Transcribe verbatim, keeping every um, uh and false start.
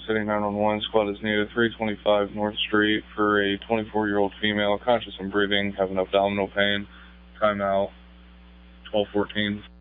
City nine one one. Squad is needed three twenty-five North Street for a twenty-four-year-old female, conscious and breathing, having abdominal pain. Timeout twelve fourteen.